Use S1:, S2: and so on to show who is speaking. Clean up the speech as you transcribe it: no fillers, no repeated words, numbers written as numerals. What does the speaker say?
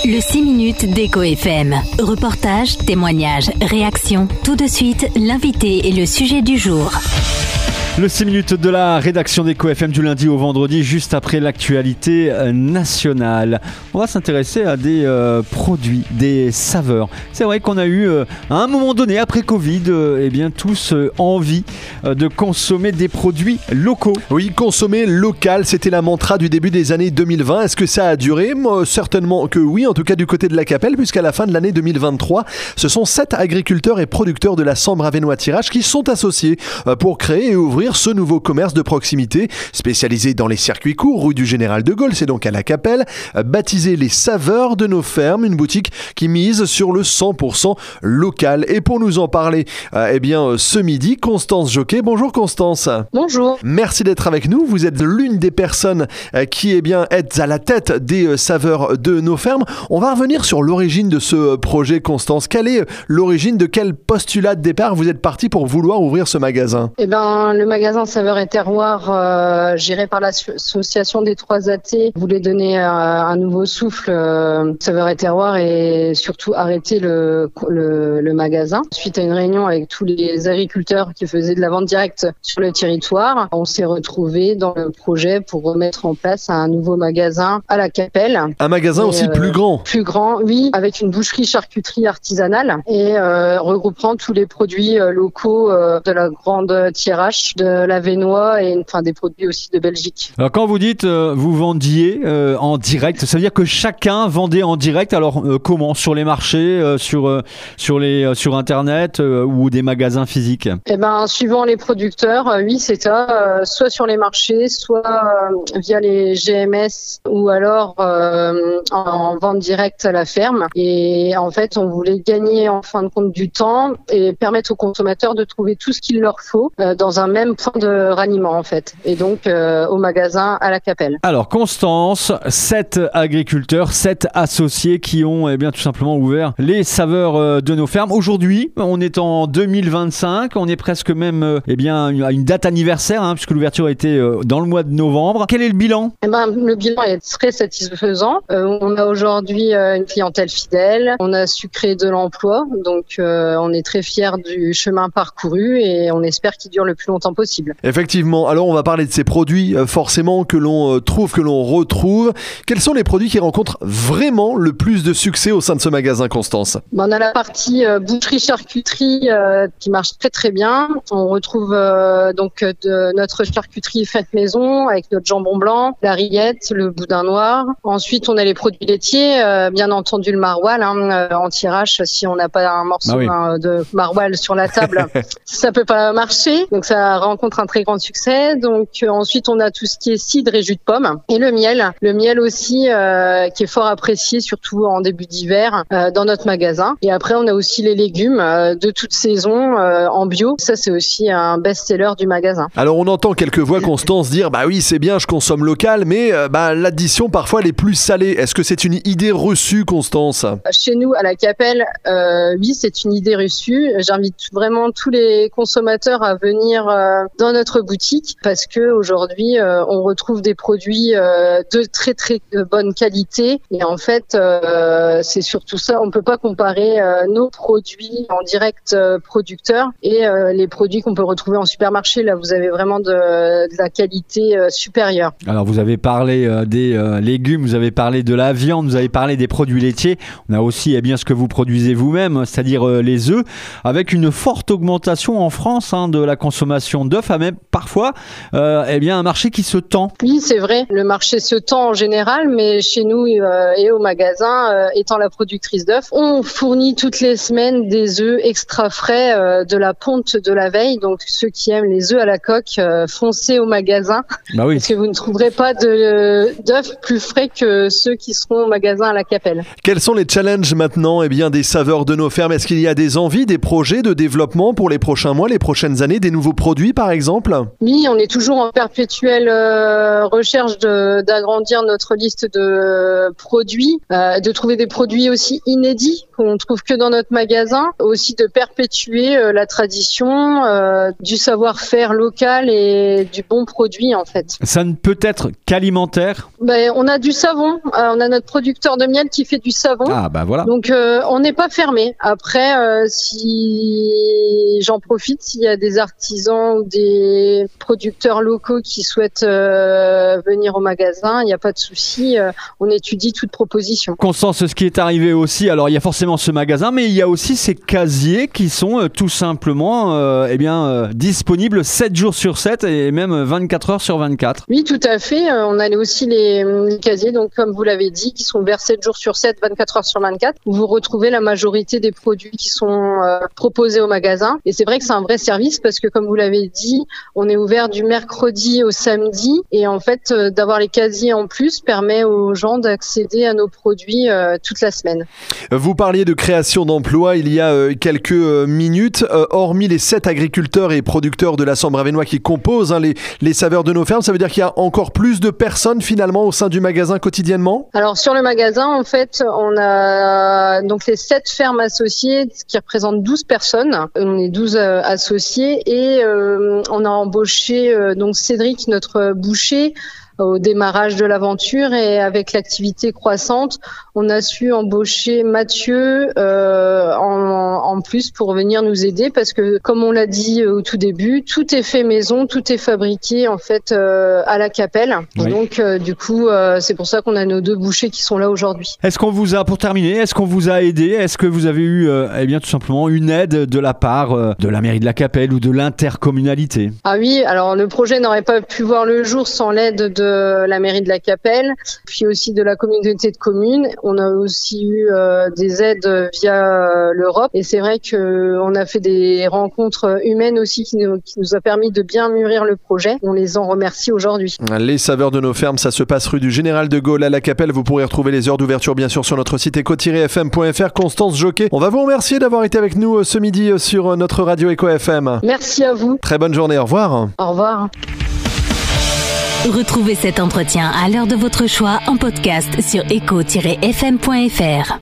S1: Le 6 minutes d'Eco FM. Reportage, témoignages, réactions. Tout de suite, l'invité et le sujet du jour.
S2: Le 6 minutes de la rédaction d'Eco FM du lundi au vendredi, juste après l'actualité nationale. On va s'intéresser à des produits, des saveurs. C'est vrai qu'on a eu, à un moment donné, après Covid, tous envie de consommer des produits locaux.
S3: Oui, consommer local, c'était la mantra du début des années 2020. Est-ce que ça a duré ? Certainement que oui, en tout cas du côté de la Capelle, puisqu'à la fin de l'année 2023, ce sont 7 agriculteurs et producteurs de la Sambre Avesnois Tirage qui sont associés pour créer et ouvrir ce nouveau commerce de proximité spécialisé dans les circuits courts, rue du Général de Gaulle, c'est donc à la Capelle, baptisé Les Saveurs de nos fermes, une boutique qui mise sur le 100% local. Et pour nous en parler, ce midi, Constance Joquet. Bonjour Constance.
S4: Bonjour.
S3: Merci d'être avec nous. Vous êtes l'une des personnes qui êtes à la tête des Saveurs de nos fermes. On va revenir sur l'origine de ce projet, Constance. Quelle est l'origine, de quel postulat de départ vous êtes parti pour vouloir ouvrir ce magasin ?
S4: Le magasin Saveurs et Terroirs, géré par l'association des 3 athées, voulait donner un nouveau souffle Saveurs et Terroirs et surtout arrêter le magasin. Suite à une réunion avec tous les agriculteurs qui faisaient de la vente directe sur le territoire, on s'est retrouvés dans le projet pour remettre en place un nouveau magasin à la Capelle.
S3: Un magasin aussi plus grand ?
S4: Plus grand, oui, avec une boucherie-charcuterie artisanale et regroupant tous les produits locaux de la grande tirage de l'Avesnois et des produits aussi de Belgique.
S2: Alors quand vous dites vous vendiez en direct, ça veut dire que chacun vendait en direct. Alors comment ? Sur les marchés, sur internet ou des magasins physiques ?
S4: Suivant les producteurs, oui c'est ça. Soit sur les marchés, soit via les GMS ou alors en vente directe à la ferme. Et en fait on voulait gagner en fin de compte du temps et permettre aux consommateurs de trouver tout ce qu'il leur faut dans un même point de ralliement en fait, et donc au magasin à la Capelle.
S2: Alors Constance, 7 agriculteurs, 7 associés qui ont tout simplement ouvert les Saveurs de nos fermes. Aujourd'hui, on est en 2025, on est presque même à une date anniversaire puisque l'ouverture a été dans le mois de novembre. Quel est le bilan ?
S4: Le bilan est très satisfaisant. On a aujourd'hui une clientèle fidèle, on a su créer de l'emploi, donc on est très fiers du chemin parcouru et on espère qu'il dure le plus longtemps possible.
S3: Effectivement, alors on va parler de ces produits forcément que l'on trouve, que l'on retrouve. Quels sont les produits qui rencontrent vraiment le plus de succès au sein de ce magasin, Constance ?
S4: On a la partie boucherie-charcuterie qui marche très très bien. On retrouve de notre charcuterie faite maison avec notre jambon blanc, la rillette, le boudin noir. Ensuite, on a les produits laitiers, bien entendu le maroilles en tirage. Si on n'a pas un morceau de maroilles sur la table, ça peut pas marcher. Donc ça rencontre un très grand succès. Donc ensuite on a tout ce qui est cidre et jus de pomme et le miel aussi qui est fort apprécié surtout en début d'hiver dans notre magasin. Et après on a aussi les légumes de toute saison en bio. Ça c'est aussi un best-seller du magasin.
S3: Alors on entend quelques voix, Constance, dire oui c'est bien, je consomme local, mais l'addition parfois elle est plus salée. Est-ce que c'est une idée reçue, Constance ?
S4: Chez nous à la Capelle, oui c'est une idée reçue. J'invite vraiment tous les consommateurs à venir dans notre boutique parce que aujourd'hui on retrouve des produits de très très bonne qualité et en fait c'est surtout ça, on peut pas comparer nos produits en direct producteurs et les produits qu'on peut retrouver en supermarché. Là vous avez vraiment de la qualité supérieure.
S2: Alors vous avez parlé des légumes, vous avez parlé de la viande, vous avez parlé des produits laitiers. On a aussi ce que vous produisez vous-même, c'est-à-dire les œufs, avec une forte augmentation en France de la consommation d'œufs, même parfois un marché qui se tend.
S4: Oui, c'est vrai, le marché se tend en général, mais chez nous et au magasin, étant la productrice d'œufs, on fournit toutes les semaines des œufs extra frais de la ponte de la veille. Donc ceux qui aiment les œufs à la coque, foncez au magasin parce que vous ne trouverez pas d'œufs plus frais que ceux qui seront au magasin à la Capelle.
S3: Quels sont les challenges maintenant des Saveurs de nos fermes ? Est-ce qu'il y a des envies, des projets de développement pour les prochains mois, les prochaines années, des nouveaux produits par exemple?
S4: Oui, on est toujours en perpétuelle recherche d'agrandir notre liste de produits, de trouver des produits aussi inédits qu'on trouve que dans notre magasin, aussi de perpétuer la tradition du savoir-faire local et du bon produit en fait.
S2: Ça ne peut être qu'alimentaire?
S4: On a du savon, on a notre producteur de miel qui fait du savon.
S2: Ah bah voilà.
S4: Donc on n'est pas fermé. Après, si j'en profite, s'il y a des artisans ou des producteurs locaux qui souhaitent venir au magasin, il n'y a pas de souci, on étudie toute proposition.
S2: Constance, ce qui est arrivé aussi, alors il y a forcément ce magasin, mais il y a aussi ces casiers qui sont tout simplement disponibles 7 jours sur 7 et même 24 heures sur 24.
S4: Oui, tout à fait. On a aussi les casiers, donc comme vous l'avez dit, qui sont ouverts 7 jours sur 7, 24 heures sur 24, où vous retrouvez la majorité des produits qui sont proposés au magasin. Et c'est vrai que c'est un vrai service parce que, comme vous l'avez dit, on est ouvert du mercredi au samedi et en fait, d'avoir les casiers en plus permet aux gens d'accéder à nos produits toute la semaine.
S3: Vous parliez de création d'emplois il y a quelques minutes. Hormis les 7 agriculteurs et producteurs de la Sambre-Avesnois qui composent les saveurs de nos fermes, ça veut dire qu'il y a encore plus de personnes finalement au sein du magasin quotidiennement? Alors
S4: sur le magasin, en fait, on a donc les 7 fermes associées qui représentent 12 personnes. On est 12 associés et on a embauché donc Cédric, notre boucher, au démarrage de l'aventure, et avec l'activité croissante, on a su embaucher Mathieu en plus pour venir nous aider parce que, comme on l'a dit au tout début, tout est fait maison, tout est fabriqué en fait à la Capelle. Oui. Donc du coup, c'est pour ça qu'on a nos 2 bouchers qui sont là aujourd'hui.
S2: Est-ce qu'on vous a, pour terminer, est-ce qu'on vous a aidé? Est-ce que vous avez eu tout simplement une aide de la part de la mairie de la Capelle ou de l'intercommunalité?
S4: Ah oui, alors le projet n'aurait pas pu voir le jour sans l'aide de la mairie de la Capelle, puis aussi de la communauté de communes. On a aussi eu des aides via l'Europe et c'est vrai qu'on a fait des rencontres humaines aussi qui nous a permis de bien mûrir le projet. On les en remercie aujourd'hui.
S3: Les saveurs de nos fermes, ça se passe rue du Général de Gaulle à la Capelle. Vous pourrez retrouver les heures d'ouverture bien sûr sur notre site eco-fm.fr. Constance Joquet, on va vous remercier d'avoir été avec nous ce midi sur notre radio Eco FM.
S4: Merci à vous.
S3: Très bonne journée, au revoir.
S4: Au revoir.
S1: Retrouvez cet entretien à l'heure de votre choix en podcast sur eco-fm.fr.